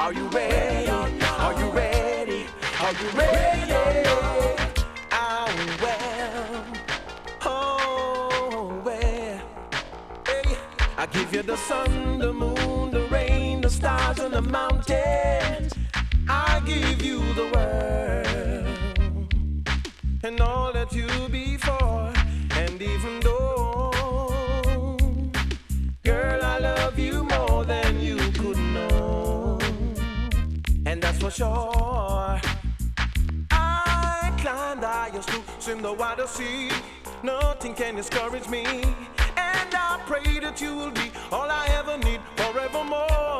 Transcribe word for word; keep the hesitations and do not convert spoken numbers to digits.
Are you ready? Are you ready? Are you ready? Oh well, oh well. Hey, I give you the sun, the moon, the rain, the stars, and the mountains. I give you the world and all that you before. And even though, girl, I love you more than you could know, and that's for sure. I climbed the highest roots in the wider sea. Nothing can discourage me, and I pray that you will be all I ever need forevermore.